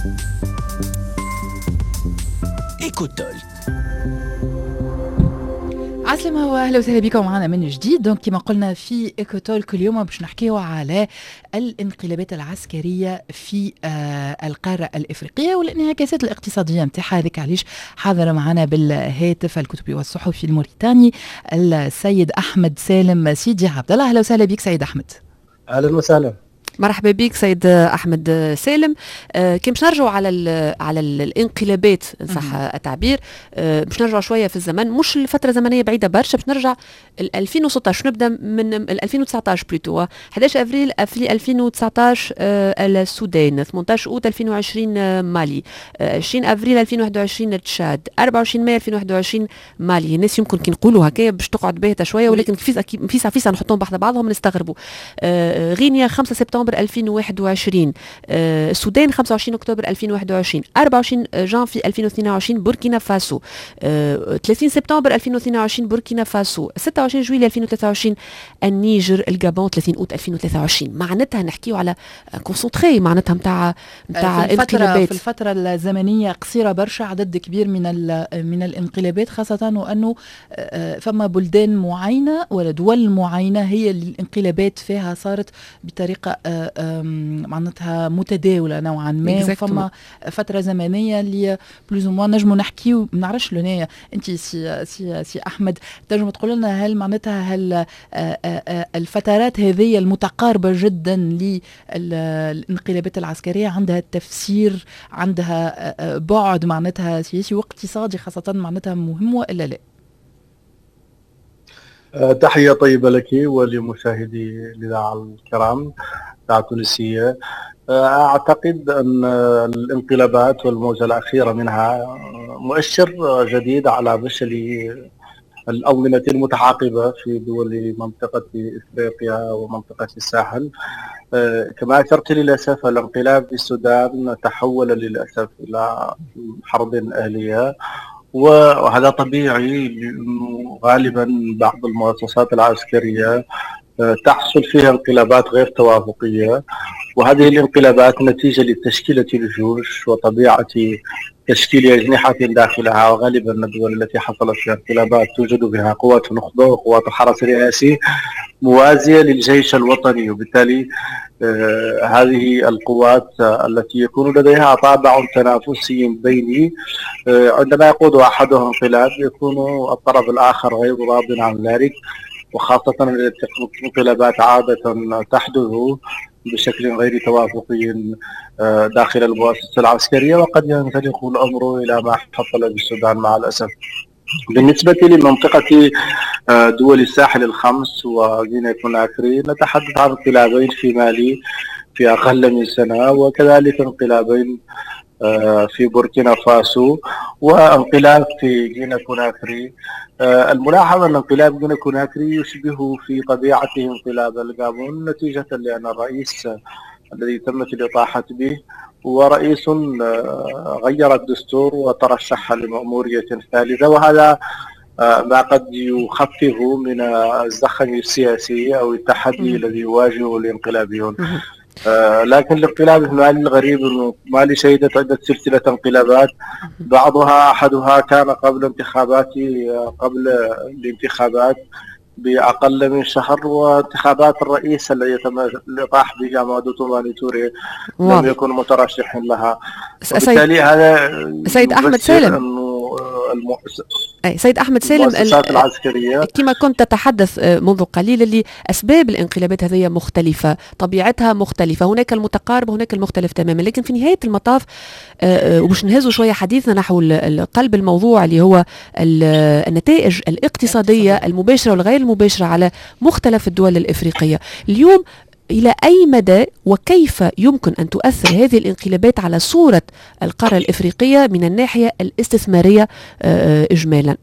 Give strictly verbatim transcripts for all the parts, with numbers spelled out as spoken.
إيكوتول. عسلامة واهلا وسهلا بكم معنا من جديد. دونك كما قلنا في إيكوتول اليوم باش نحكيو على الانقلابات العسكرية في آه القارة الإفريقية والانعكاسات الاقتصادية نتاعها. هذيك علاش حاضر معنا بالهاتف الكتبي والصحفي الموريتاني السيد أحمد سالم سيدي عبد الله. اهلا وسهلا بك سيد أحمد. اهلا وسهلا. مرحبا بك سيد احمد سالم. آه كي باش نرجعوا على ال على ال الانقلابات ان صح التعبير، آه باش نرجعوا شويه في الزمن، مش الفتره زمنيه بعيده برشا، باش نرجع ل ألفين وستطاش، نبدا من ألفين وتسعطاش بلوتو أحد عشر افريل ألفين وتسعطاش آه السودان، ثمانية عشر اوت ألفين وعشرين آه مالي، آه عشرين افريل ألفين وواحد وعشرين تشاد، أربعة وعشرين مايو ألفين وواحد وعشرين مالي. الناس يمكن كي نقولوا هكايا باش تقعد باهته شويه، ولكن في في فيسا نحطهم بحذا بعضهم نستغربوا. آه غينيا خمسة سبتمبر ألفين وواحد وعشرين، آه السودان خمسة وعشرين أكتوبر ألفين وواحد وعشرين، أربعة وعشرين جانفي ألفين واثنين وعشرين بوركينا فاسو، آه ثلاثين سبتمبر ألفين واثنين وعشرين بوركينا فاسو، ستة وعشرين جويلية ألفين وثلاثة وعشرين النيجر، الجابون ثلاثين أوت ألفين وثلاثة وعشرين. معناتها نحكيو على كونسونتري معناتها نتاع نتاع انقلابات في الفترة الزمنية قصيرة برشا، عدد كبير من من الانقلابات، خاصة وأنه فما بلدان معينة ولا دول معينة هي الانقلابات فيها صارت بطريقة معناتها متداولة نوعا ما، فما فترة زمنية اللي بلوز موا نجمو نحكيو ما نعرفش لونايا. انت سي سي سي احمد تنجم تقول لنا هل معناتها هل الفترات هذه المتقاربة جدا للانقلابات العسكرية عندها تفسير، عندها بعد معناتها سياسي واقتصادي خاصة معناتها مهم ولا لا؟ تحية طيبة لك ولمشاهدي الإذاعة الكرام التونسية. أعتقد أن الانقلابات والموجة الأخيرة منها مؤشر جديد على فشل الأونمة المتعاقبة في دول منطقة إفريقيا ومنطقة الساحل. كما أشرت للأسف الانقلاب في السودان تحول للأسف إلى حرب أهلية، وهذا طبيعي غالبا بعض المؤسسات العسكرية تحصل فيها انقلابات غير توافقية، وهذه الانقلابات نتيجة لتشكيلة الجيوش وطبيعة تشكيل أجنحة داخلها، وغالبا الدول التي حصلت فيها انقلابات توجد بها قوات نخبة وقوات حرس رئاسي موازية للجيش الوطني، وبالتالي آه هذه القوات آه التي يكون لديها طابع تنافسي بيني، آه عندما يقود أحدهم انقلاب يكون الطرف الآخر غير راض عن ذلك، وخاصة الانقلابات عادة تحدث بشكل غير توافقي داخل المؤسسة العسكرية، وقد ينزلق الأمر إلى ما حصل بالسودان مع الأسف. بالنسبة لمنطقة دول الساحل الخمس وغينيا كوناكري نتحدث عن انقلابين في مالي في أقل من سنة، وكذلك انقلابين في بوركينا فاسو وانقلاب في غينيا كوناكري. الملاحظ أن انقلاب غينيا كوناكري يشبه في طبيعته انقلاب الجابون، نتيجة لأن الرئيس الذي تمت الإطاحة به هو رئيس غير الدستور وترشح لمأمورية ثالثة، وهذا ما قد يخفف من الزخم السياسي أو التحدي الذي يواجهه الانقلابيون. آه لكن الانقلاب المالي الغريب انه مالي شهدت عدة سلسلة انقلابات، بعضها احدها كان قبل انتخابات قبل الانتخابات بأقل من شهر، وانتخابات الرئيس الذي تم الإطاحة به أمادو توماني توري لم يكن مترشح لها. وبالتالي هذا سيد أحمد سالم أي سيد أحمد سالم كما كنت تتحدث منذ قليل اللي أسباب الانقلابات هذه مختلفة، طبيعتها مختلفة، هناك المتقارب وهناك المختلف تماما، لكن في نهاية المطاف ومش نهزوا شوية حديثنا نحو قلب الموضوع اللي هو النتائج الاقتصادية المباشرة والغير المباشرة على مختلف الدول الإفريقية. اليوم إلى أي مدى وكيف يمكن أن تؤثر هذه الانقلابات على صورة القارة الإفريقية من الناحية الاستثمارية إجمالا؟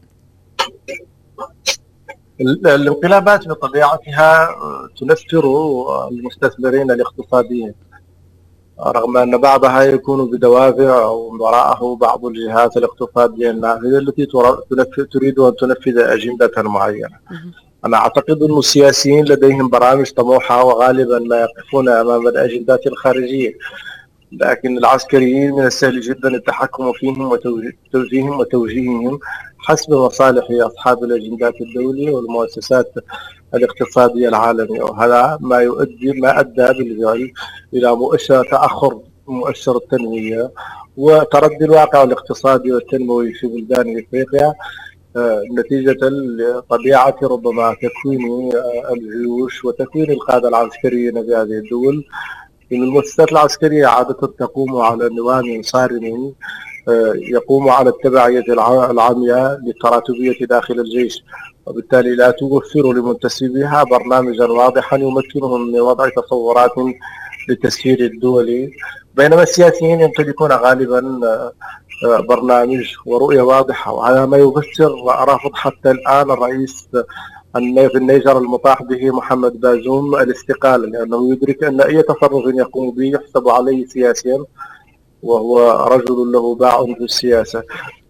الانقلابات بطبيعتها تنفر المستثمرين الاقتصاديين، رغم أن بعضها يكون بدوافع وراءه بعض الجهات الاقتصادية النافذة التي تريد أن تنفذ أجندة معينة. أنا أعتقد أن السياسيين لديهم برامج طموحة وغالبا ما يقفون أمام الأجندات الخارجية، لكن العسكريين من السهل جدا التحكم فيهم وتوجيههم وتوجيههم حسب مصالح أصحاب الأجندات الدولية والمؤسسات الاقتصادية العالمية، وهذا ما يؤدي ما أدى بالفعل إلى مؤشر تأخر مؤشر التنمية وتردي الواقع الاقتصادي والتنموي في بلدان إفريقيا نتيجة لطبيعة ربما تكوين الجيوش وتكوين القادة العسكريين في هذه الدول. إن المؤسسات العسكرية عادة تقوم على نظام صارم يقوم على التبعية العامية للتراتبية داخل الجيش، وبالتالي لا توفر لمنتسبيها برنامجا واضحا يمكنهم من وضع تصورات للتسيير الدولي، بينما السياسيين يمتلكون غالبا برنامج ورؤية واضحة. وهذا ما يفسر رافض حتى الآن الرئيس في النيجر المطاح به محمد بازوم الاستقالة، لأنه يدرك أن أي تصرف يقوم به يحسب عليه سياسيا، وهو رجل له باع في السياسة.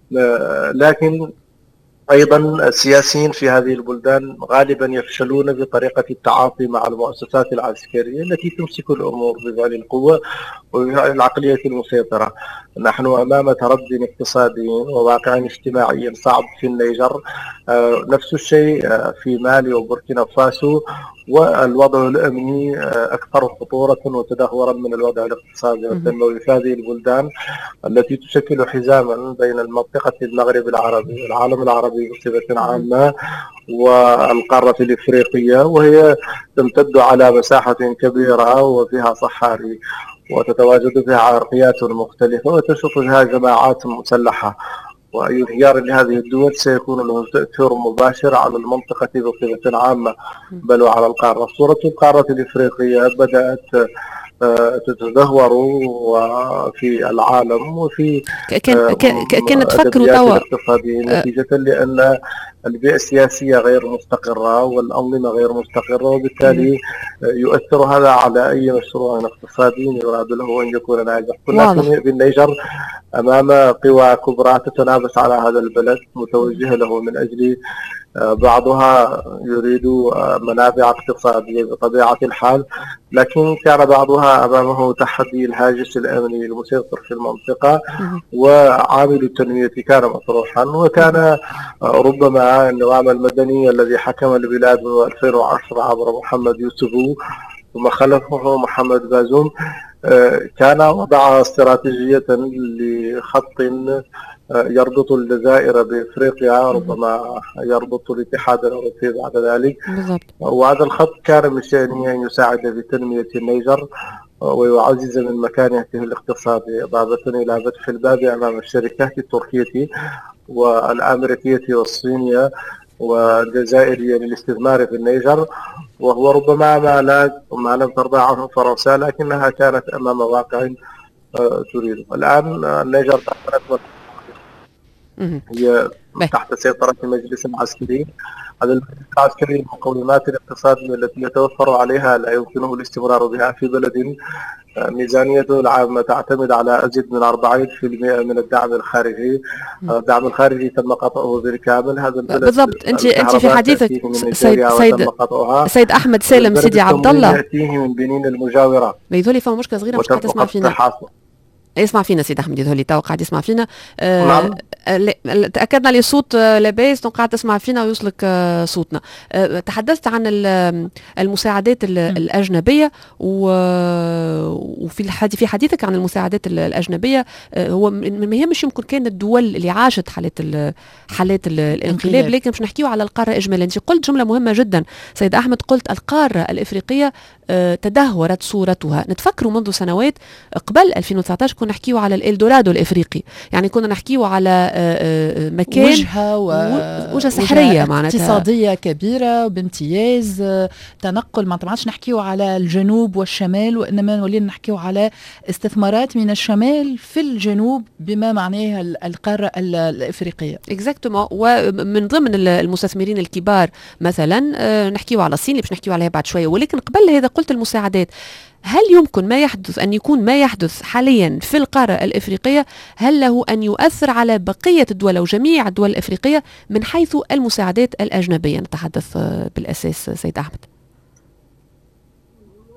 لكن أيضا السياسيين في هذه البلدان غالبا يفشلون بطريقة التعاطي مع المؤسسات العسكرية التي تمسك الأمور بفعل القوة والعقلية المسيطرة. نحن أمام تردي اقتصادي وواقع اجتماعي صعب في النيجر، نفس الشيء في مالي وبوركينا فاسو، والوضع الأمني أكثر خطورة وتدهورا من الوضع الاقتصادي والتنموي في هذه البلدان التي تشكل حزاما بين المنطقة المغرب العربي والعالم العربي بصفة عامة والقارة الإفريقية، وهي تمتد على مساحة كبيرة وفيها صحاري وتتواجد فيها عرقيات مختلفة وتشوف فيها جماعات مسلحة، وأي انهيار لهذه الدول سيكون له تأثير مباشر على المنطقة بصفة عامة بل وعلى القارة. صورة القارة الإفريقية بدأت تتدهور في العالم وفي كانت تفكروا توا نتيجة لأن البيئة السياسية غير مستقرة والأنظمة غير مستقرة، وبالتالي يؤثر هذا على أي مشروع اقتصادي يراد له أن يكون ناجح. كنا في النيجر أمام قوى كبرى تتنافس على هذا البلد متوجهة له من أجل بعضها يريد منافع اقتصادية بطبيعة الحال، لكن كان بعضها أمامه تحدي الهاجس الأمني المسيطر في المنطقة، وعامل التنمية كان مطروحا، وكان ربما النظام المدني الذي حكم البلاد من ألفين وعشرة عبر محمد يوسف ثم خلفه محمد بازوم كان وضع استراتيجية لخط يربط الجزائر بإفريقيا، ربما يربط الاتحاد الأوروبي بعد ذلك. وهذا الخط كان من شأنه أن يساعد بتنمية النيجر ويعزز من مكانته الاقتصادي، إضافة إلى فتح الباب أمام الشركات التركية والأمريكية والصينية والجزائرية للاستثمار في النيجر، وهو ربما ما لا ما لم ترضى عنه فرنسا، لكنها كانت أمام واقع تريده. الآن النيجر هي تحت سيطرة المجلس العسكري. هذا المجلس العسكري المقومات الاقتصادية التي يتوفر عليها لا يمكنه الاستمرار بها في بلد ميزانيته العامة تعتمد على أزيد من أربعين بالمئة من الدعم الخارجي. الدعم الخارجي تم قطعه بالكامل. هذا البلد بالضبط. أنت أنت في حديثك سيد سيد سيد أحمد سالم سيدي عبد الله يأتيه من بنين المجاورة. بيذولي فما مشكلة صغيرة مش قاعد تسمع فينا. يسمع فينا سيد احمد يذهلي تو قاعد يسمع فينا. آه نعم. تاكدنا لي الصوت لاباس قاعد تسمع فينا ويوصلك آه صوتنا. آه تحدثت عن المساعدات الاجنبيه وفي الحديث في حديثك عن المساعدات الاجنبيه آه هو ما يهمش يمكن كان الدول اللي عاشت حالات حالات الانقلاب، لكن باش نحكيو على القاره اجمالا. انت قلت جمله مهمه جدا سيد احمد، قلت القاره الافريقيه آه تدهورت صورتها. نتفكروا منذ سنوات قبل ألفين وتسعطاش كنا نحكيو على الإلدورادو الإفريقي، يعني كنا نحكيو على مكان وجهة وجهة سحرية معناتها اقتصادية كبيرة بامتياز، تنقل ما عادش نحكيو على الجنوب والشمال، وإنما ولينا نحكيو على استثمارات من الشمال في الجنوب بما معناه القارة الإفريقية. اكزاكتومون. ومن ضمن المستثمرين الكبار مثلا نحكيو على الصين اللي باش نحكيو عليها بعد شوية. ولكن قبل هذا قلت المساعدات، هل يمكن ما يحدث أن يكون ما يحدث حاليا في القارة الإفريقية هل له أن يؤثر على بقية الدول أو جميع الدول الإفريقية من حيث المساعدات الأجنبية؟ نتحدث بالأساس سيد أحمد.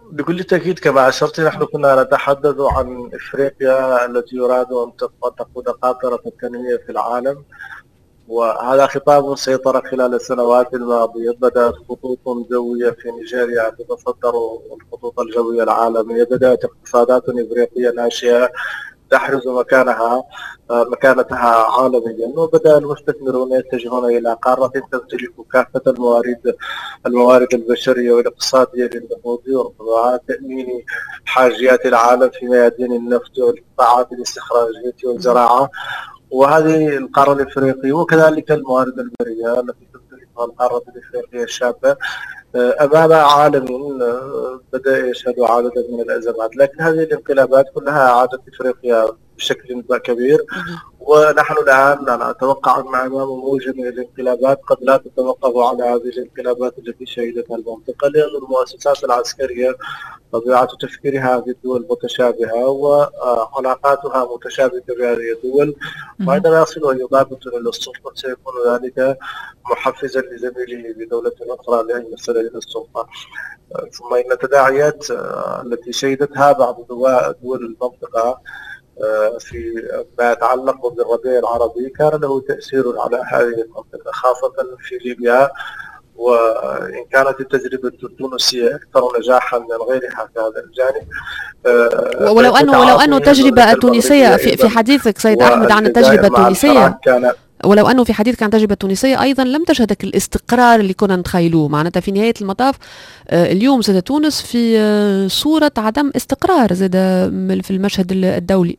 بكل تأكيد كما أشرت، نحن كنا نتحدث عن إفريقيا التي يراد أن تقود قاطرة التنمية في العالم، وهذا خطاب سيطر خلال السنوات الماضية. بدأت خطوط جوية في نيجيريا تتصدر الخطوط الجوية العالمية، بدأت اقتصادات إفريقية ناشئة تحرز مكانها مكانتها عالميا، وبدأ المستثمرون يتجهون إلى قارة تمتلك كافة الموارد الموارد البشرية والاقتصادية للنهوض وتأمين حاجيات العالم في ميادين النفط والقطاعات الاستخراجية والزراعة. وهذه القارة الإفريقية وكذلك الموارد البرية التي تمتلكها القارة الإفريقية الشابة أمام عالم بدأ يشهد عددا من الأزمات، لكن هذه الانقلابات كلها أعادت إفريقيا بشكل كبير. ونحن الآن نتوقع أن أمام موجة من الانقلابات قد لا تتوقف على هذه الانقلابات التي شهدتها المنطقة، لأن المؤسسات العسكرية طبيعة تفكيرها في الدول متشابهة وعلاقاتها متشابكة بهذه الدول، وعندما يصل أي ضابط إلى السلطة سيكون ذلك محفزا لزميله بدولة أخرى لأن يصل إلى السلطة. ثم إن التداعيات التي شهدتها بعض دول المنطقة في ما يتعلق بالربيع العربي كان له تأثير على هذه المنطقة، خاصة في ليبيا، وإن كانت التجربة التونسية أكثر نجاحا من غيرها في هذا الجانب. ولو أنه ولو أنه التجربة التونسية في في حديث سيد أحمد عن التجربة التونسية ولو أنه في حديث عن التجربة التونسية أيضا لم تشهدك الاستقرار اللي كنا نتخيلوه. معناتها في نهاية المطاف اليوم زاد تونس في صورة عدم استقرار زاد في المشهد الدولي.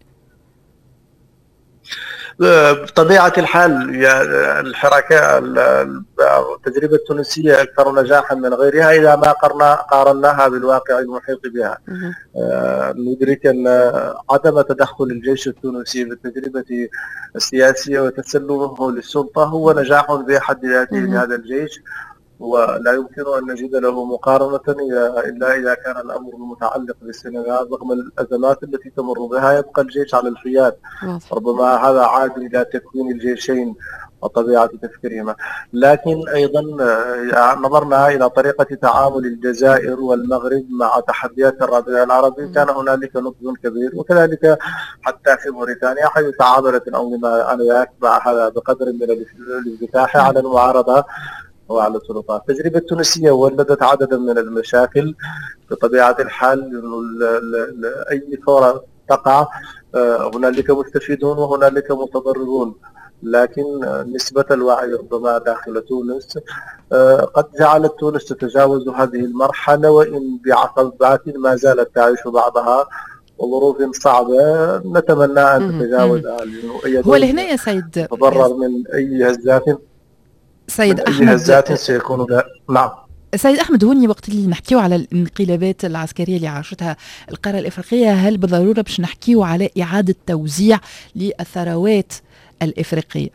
بطبيعة الحال الحركة التجربة التونسية أكثر نجاحا من غيرها إذا ما قارناها بالواقع المحيط بها. ندرك أن عدم تدخل الجيش التونسي بالتجربة السياسية وتسلمه للسلطة هو نجاح بحد ذاته لهذا الجيش، ولا يمكن أن نجد له مقارنة إلا إذا كان الأمر متعلق بالسنغال. رغم الأزمات التي تمر بها يبقى الجيش على الحياد، ربما هذا عاد إلى تكوين الجيشين وطبيعة تفكيرهما. لكن أيضا نظرنا إلى طريقة تعامل الجزائر والمغرب مع تحديات الربيع العربي، كان هنالك نضج كبير، وكذلك حتى في موريتانيا حيث تعاملت الأنظمة آنذاك مع هذا بقدر من الانفتاح على المعارضة وعلى السلطات. التجربة التونسية ولدت عددا من المشاكل بطبيعة الحال. أي ثورة تقع هنالك مستفيدون وهنالك متضررون، لكن نسبة الوعي ربما داخل تونس قد جعلت تونس تتجاوز هذه المرحلة، وإن بعقبات ما زالت تعيش بعضها وظروف صعبة نتمنى أن تتجاوزها. هو لهنا يا سيد تضرر من أي هزات سيد أحمد سيكون ده. نعم سيد أحمد، هوني وقت اللي نحكيو على الانقلابات العسكرية اللي عاشتها القارة الإفريقية، هل بالضرورة باش نحكيو على إعادة توزيع للثروات الإفريقية؟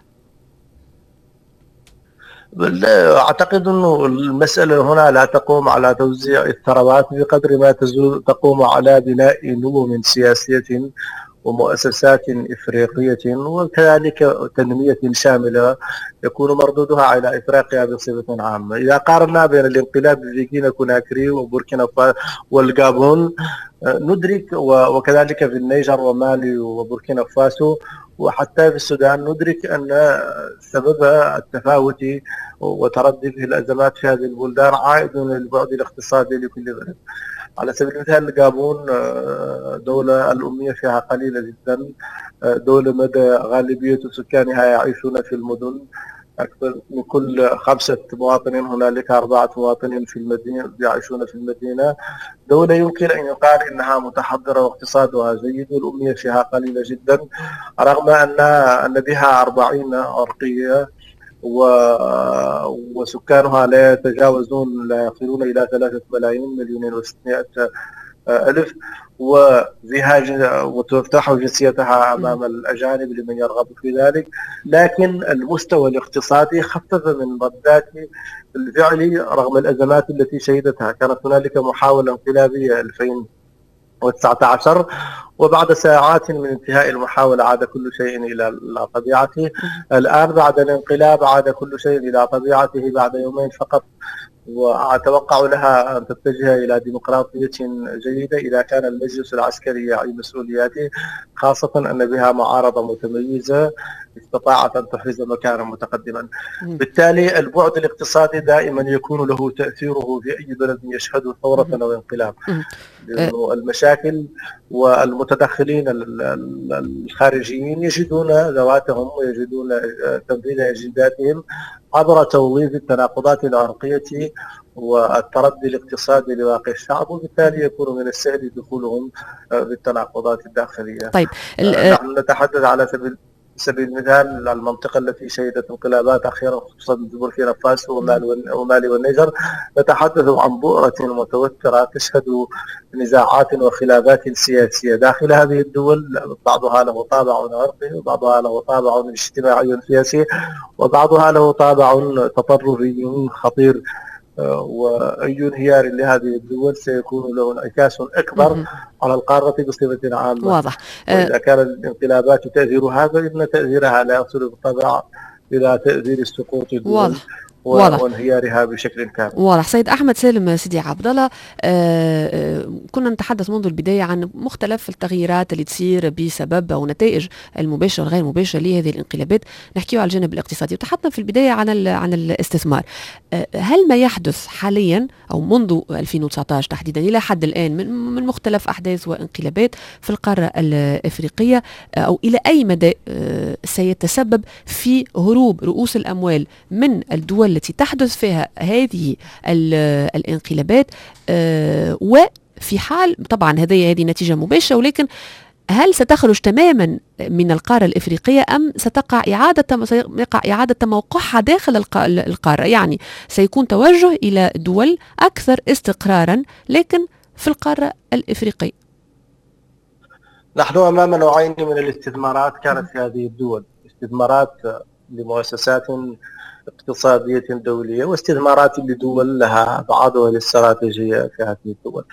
أعتقد أنه المسألة هنا لا تقوم على توزيع الثروات بقدر ما تقوم على بناء نظم سياسية ومؤسسات إفريقية وكذلك تنمية شاملة يكون مردودها على إفريقيا بصفة عامة. إذا قارنا بين الانقلاب في غينيا كوناكري وبوركينا والغابون ندرك، وكذلك في النيجر ومالي وبوركينا فاسو وحتى في السودان ندرك أن سبب التفاوت وتردد الأزمات في هذه البلدان عائد من البعد الاقتصادي لكل بلد. على سبيل المثال الغابون دولة الأمية فيها قليلة جدا، دولة مدى غالبية سكانها يعيشون في المدن، أكثر من كل خمسة مواطنين هنالك أربعة مواطنين في المدينة يعيشون في المدينة. دولة يمكن أن يقال إنها متحضرة واقتصادها جيد والأمية فيها قليلة جدا، رغم أن أن بها أربعين أرقية وسكانها لا يتجاوزون لا يصلون إلى ثلاثة ملايين مليونين وستمائة ألف، وفيها وتفتح جنسيتها أمام الأجانب لمن يرغب في ذلك. لكن المستوى الاقتصادي خفف من ردات الفعل رغم الأزمات التي شهدتها. كانت هنالك محاولة انقلابية ألفين وتسعة عشر، وبعد ساعات من انتهاء المحاولة عاد كل شيء إلى طبيعته. الآن بعد الانقلاب عاد كل شيء إلى طبيعته بعد يومين فقط وأتوقع لها أن تتجه إلى ديمقراطية جيدة إذا كان المجلس العسكري يعي مسؤولياته، خاصة أن بها معارضة متميزة استطاعت أن تحرز مكانا متقدما. بالتالي البعد الاقتصادي دائما يكون له تأثيره في أي بلد يشهد ثورة أو انقلاب، لأنه المشاكل والمتدخلين الخارجيين يجدون ذواتهم ويجدون تنفيذ أجنداتهم عبر توظيف التناقضات العرقية والتردي الاقتصادي لواقع الشعب، وبالتالي يكون من السهل دخولهم في التناقضات الداخلية. طيب نحن نتحدث على سبيل سبيل المثال المنطقة التي شهدت انقلابات أخيرا خصوصا بوركينا فاسو ومالي والنيجر، نتحدث عن بؤرة متوترة تشهد نزاعات وخلافات سياسية داخل هذه الدول، بعضها له طابع عرقي وبعضها له طابع اجتماعي سياسي وبعضها له طابع تطرفي خطير، وأي انهيار لهذه الدول سيكون له انعكاس أكبر على القارة بصفة عامة. واضح. وإذا كان الانقلابات تأثيرها فإن تأثيرها لا يصل بالطبع إلى تأثير السقوط الدول. واضح. وانهيارها بشكل كامل. واضح. سيد أحمد سالم سيدي عبد الله، كنا نتحدث منذ البداية عن مختلف التغييرات اللي تصير بسبب أو نتائج المباشرة والغير مباشرة لهذه الانقلابات. نحكيه على الجانب الاقتصادي وتحدثنا في البداية عن عن الاستثمار. هل ما يحدث حاليا أو منذ ألفين وتسعة عشر تحديدا إلى حد الآن من مختلف أحداث وانقلابات في القارة الأفريقية أو إلى أي مدى سيتسبب في هروب رؤوس الأموال من الدول التي تحدث فيها هذه الانقلابات، وفي حال طبعا هذه هذه نتيجة مباشرة، ولكن هل ستخرج تماما من القارة الإفريقية أم ستقع إعادة سيقع إعادة توقعها داخل القارة؟ يعني سيكون توجه إلى دول أكثر استقرارا لكن في القارة الإفريقية. نحن أمام نوعين من الاستثمارات كانت في هذه الدول، استثمارات لمؤسسات اقتصادية دولية واستثمارات لدول لها أبعادها الاستراتيجية في هذه الدول.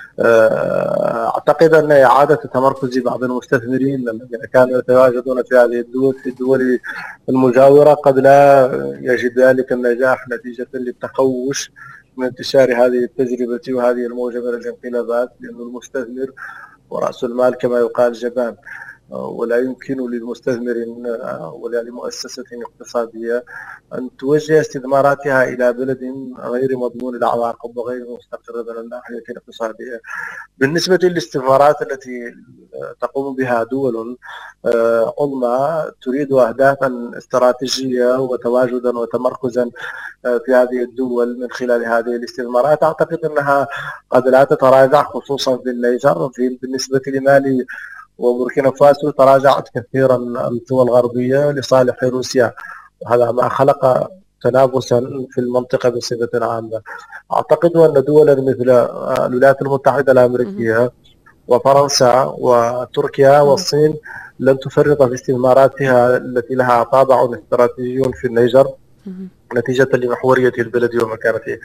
أعتقد أن إعادة تمركز بعض المستثمرين الذين كانوا يتواجدون في هذه الدول في الدول المجاورة قد لا يجد ذلك النجاح نتيجة للتخوش من انتشار هذه التجربة وهذه الموجة من الانقلابات، لأن المستثمر ورأس المال كما يقال جبان، ولا يمكن للمستثمر ولا لمؤسسة اقتصادية أن توجه استثماراتها إلى بلد غير مضمون العواقب وغير مستقر من الناحية الاقتصادية. بالنسبة للاستثمارات التي تقوم بها دول عظمى تريد أهدافا استراتيجية وتواجدا وتمركزا في هذه الدول من خلال هذه الاستثمارات، أعتقد أنها قد لا تتراجع، خصوصا في النيجر. بالنسبة لمالي وبوركينا فاسو تراجعت كثيرا القوى الغربية لصالح روسيا، وهذا ما خلق تنافسا في المنطقة بصفة عامة. أعتقد أن دولا مثل الولايات المتحدة الأمريكية وفرنسا وتركيا والصين لن تفرط في استثماراتها التي لها طابع استراتيجي في النيجر نتيجة لمحورية البلد ومكانته،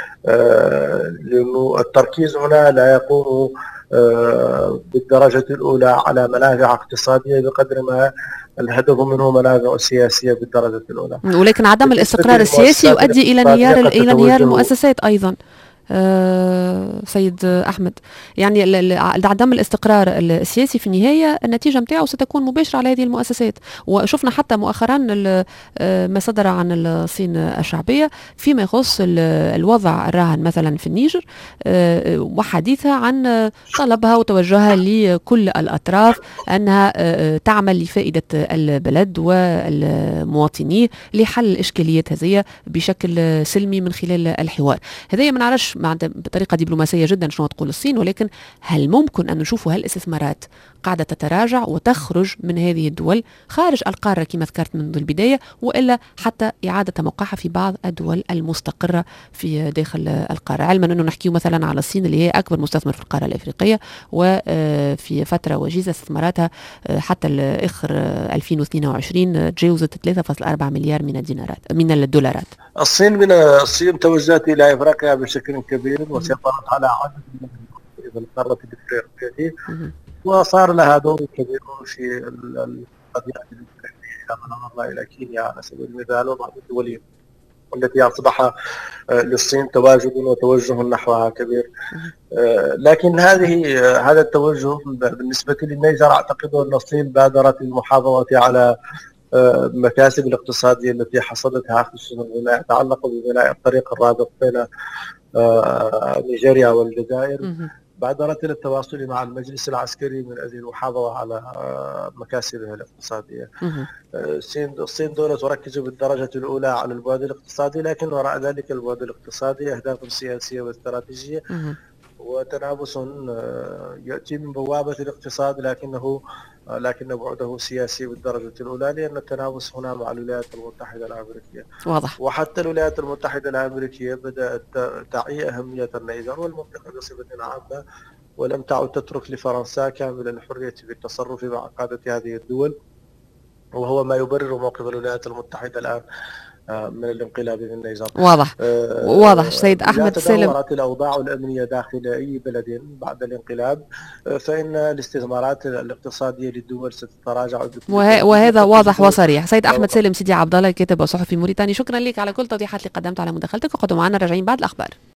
لأنه التركيز هنا لا يكون بالدرجة الأولى على منافع اقتصادية بقدر ما الهدف منه منافع سياسية بالدرجة الأولى. ولكن عدم الاستقرار السياسي يؤدي إلى انهيار إلى انهيار المؤسسات أيضا. أه سيد أحمد، يعني عدم الاستقرار السياسي في النهاية النتيجة متاعه ستكون مباشرة على هذه المؤسسات، وشفنا حتى مؤخرا ما صدر عن الصين الشعبية فيما يخص الوضع الراهن مثلا في النيجر، أه وحديثها عن طلبها وتوجهها لكل الأطراف أنها أه تعمل لفائدة البلد والمواطنين لحل الإشكاليات هذه بشكل سلمي من خلال الحوار. هذه ما نعرفش بطريقة دبلوماسية جدا شنو تقول الصين، ولكن هل ممكن أن نشوف هالاستثمارات قاعدة تتراجع وتخرج من هذه الدول خارج القارة كما ذكرت منذ البداية، وإلا حتى إعادة موقعها في بعض الدول المستقرة في داخل القارة، علما أنه نحكيه مثلا على الصين اللي هي أكبر مستثمر في القارة الأفريقية وفي فترة وجيزة استثماراتها حتى الآخر ألفين واثنين وعشرين تجاوزت ثلاثة فاصلة أربعة مليار من الدينارات من الدولارات. الصين من الصين توجهت إلى أفريقيا بشكل كبير وسيطرت على عدد من القارة الأفريقية وصار لها دور كبير في القضية الإفريقية، كما نظر إلى كينيا على سبيل المثال وبعض الدول والتي أصبح للصين تواجد وتوجه نحوها كبير. لكن هذه هذا التوجه بالنسبة للنيجر أعتقد أن الصين بادرت المحافظة على المكاسب الاقتصادية التي حصلتها، خصوصا فيما يتعلق ببناء الطريق الرابط بين نيجيريا والجزائر. بادرت إلى التواصل مع المجلس العسكري من أجل المحافظة على مكاسبها الاقتصادية. الصين دولة تركز بالدرجة الأولى على البعد الاقتصادي، لكن وراء ذلك البعد الاقتصادي أهداف سياسية واستراتيجية وتنافس يأتي من بوابة الاقتصاد، لكنه لكن بعده سياسي بالدرجة الأولى، لأن التنافس هنا مع الولايات المتحدة الأمريكية. واضح. وحتى الولايات المتحدة الأمريكية بدأت تعي أهمية النيجر والمنطقة بصفة عامة، ولم تعد تترك لفرنسا كامل الحرية في التصرف مع قادة هذه الدول، وهو ما يبرر موقف الولايات المتحدة الآن من الانقلاب في النيجر. واضح. أه واضح سيد أحمد سالم. إذا تدهورت الأوضاع الأمنية داخل أي بلد بعد الانقلاب فإن الاستثمارات الاقتصادية للدول ستتراجع، وه... وهذا واضح وصريح. سيد أحمد سالم سيدي عبد الله، كاتب وصحفي موريتاني، شكرا لك على كل التوضيحات اللي قدمت على مداخلتك، وقعدوا معنا راجعين بعد الأخبار.